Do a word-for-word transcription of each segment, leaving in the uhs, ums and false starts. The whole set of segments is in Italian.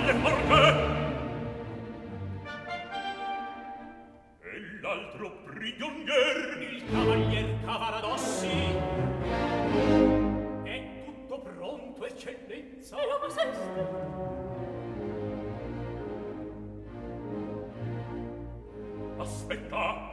spalle forte. E l'altro prigionier, il cavalier Cavaradossi. È tutto pronto, eccellenza. E lo seste. Aspetta.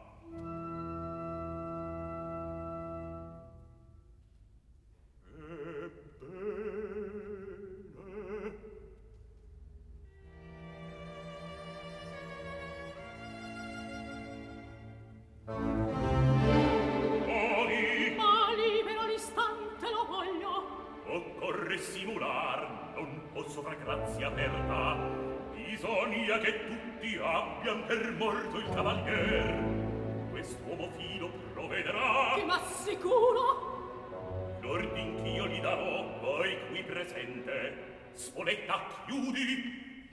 Simular non posso far grazia aperta, bisogna che tutti abbian per morto il cavalier. Quest'uomo filo provvederà. Ti m'assicuro. L'ordin ch'io gli darò, voi qui presente. Spoletta, chiudi.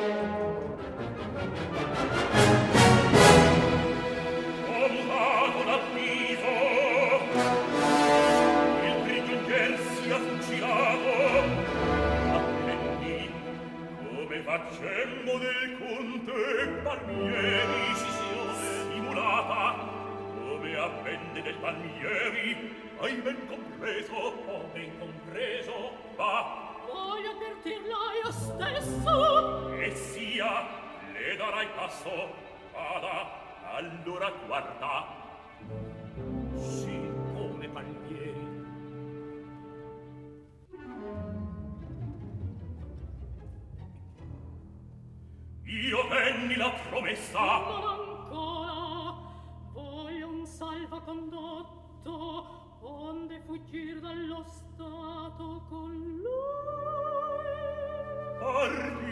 Ho mutato d'avviso. Il prigionier sia fucilato. Attendi, come facemmo del conte Palmieri, simulata, come avvenne del Palmieri, hai ben compreso? Ho ben compreso. Va. Voglio avvertirla io stesso. E sia, le darai passo. Vada, allora guarda. Sì, come Palmieri. Io tenni la promessa. Non ancora. Voglio un salvacondotto, onde fuggir dallo stato con lui. Ardi